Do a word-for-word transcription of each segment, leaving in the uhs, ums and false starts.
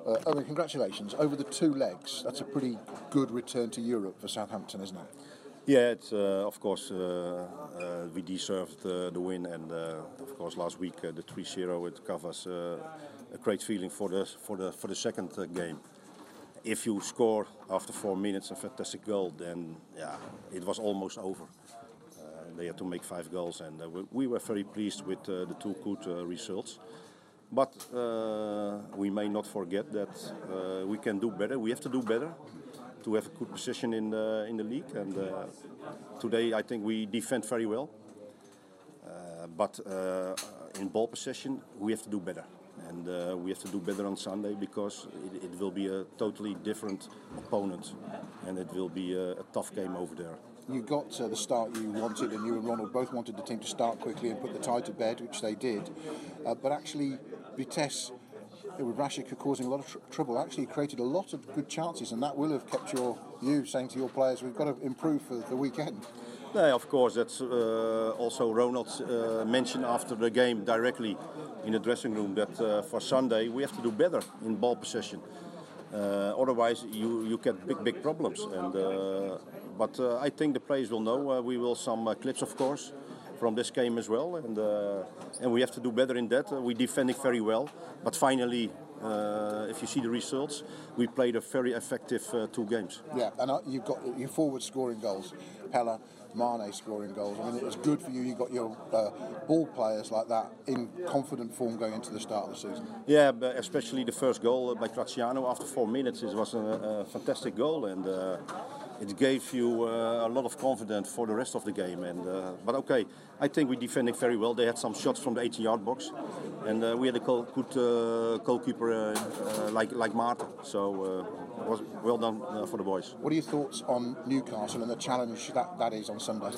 Uh, Owen, congratulations. Over the two legs, that's a pretty good return to Europe for Southampton, isn't it? Yeah, it's, uh, of course, uh, uh, we deserved uh, the win, and uh, of course last week uh, the three zero it covers uh, a great feeling for the for the for the second uh, game. If you score after four minutes a fantastic goal, then yeah, it was almost over. Uh, they had to make five goals, and uh, we, we were very pleased with uh, the two good uh, results. But uh, we may not forget that uh, we can do better. We have to do better to have a good position in the, in the league. And uh, today I think we defend very well. Uh, but uh, in ball possession we have to do better. And uh, we have to do better on Sunday because it, it will be a totally different opponent. And it will be a, a tough game over there. You got uh, the start you wanted, and you and Ronald both wanted the team to start quickly and put the tie to bed, which they did. Uh, but actually, Vitesse, with Rashica causing a lot of tr- trouble, actually created a lot of good chances, and that will have kept your you saying to your players, we've got to improve for the weekend. Yeah, of course. That's uh, also Ronald uh, mentioned after the game directly in the dressing room that uh, for Sunday we have to do better in ball possession. Uh, otherwise, you, you get big, big problems. And uh, but uh, I think the players will know. Uh, we will some uh, clips, of course, from this game as well, and uh, and we have to do better in that. Uh, we defending very well, but finally, uh, if you see the results, we played a very effective uh, two games. Yeah, and uh, you've got your forward scoring goals, Pella, Mane scoring goals. I mean, it was good for you. You got your uh, ball players like that in confident form going into the start of the season. Yeah, but especially the first goal by Graziano after four minutes. It was a, a fantastic goal, and uh, it gave you uh, a lot of confidence for the rest of the game. And uh, but okay, I think we defended very well. They had some shots from the eighteen-yard box, and uh, we had a goal, good uh, goalkeeper uh, uh, like like Maarten. So uh, it was well done uh, for the boys. What are your thoughts on Newcastle and the challenge that that is on Sunday?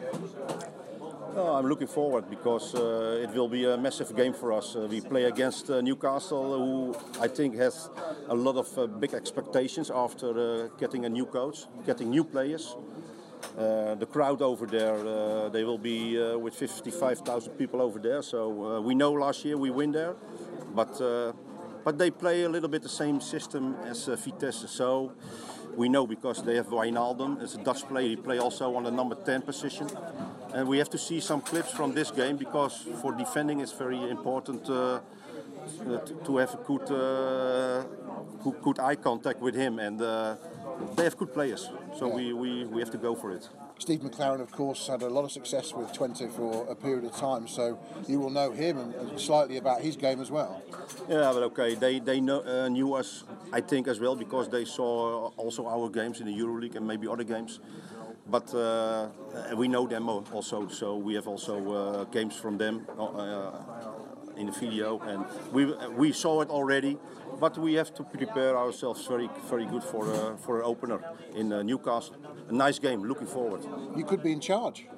Oh, I'm looking forward because uh, it will be a massive game for us. Uh, we play against uh, Newcastle, who I think has a lot of uh, big expectations after uh, getting a new coach, getting new players. Uh, the crowd over there, uh, they will be uh, with fifty-five thousand people over there. So uh, we know last year we win there, but uh, but they play a little bit the same system as uh, Vitesse. So we know because they have Wijnaldum as a Dutch player. He play also on the number ten position. And we have to see some clips from this game because for defending it's very important uh, to, to have a good, uh, good, good eye contact with him. And uh, they have good players, so we, we, we have to go for it. Steve McLaren, of course, had a lot of success with Twente for a period of time, so you will know him and slightly about his game as well. Yeah, but okay, they they know, uh, knew us, I think, as well because they saw also our games in the EuroLeague and maybe other games. But uh, we know them also, so we have also uh, games from them uh, in the video, and we we saw it already. But we have to prepare ourselves very very good for uh, for an opener in uh, Newcastle. A nice game. Looking forward. You could be in charge.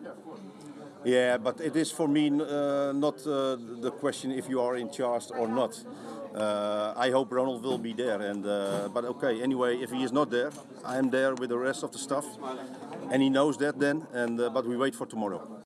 Yeah, but it is for me uh, not uh, the question if you are in charge or not. Uh, I hope Ronald will be there, and uh, but okay. Anyway, if he is not there, I am there with the rest of the staff, and he knows that then. And uh, but we wait for tomorrow.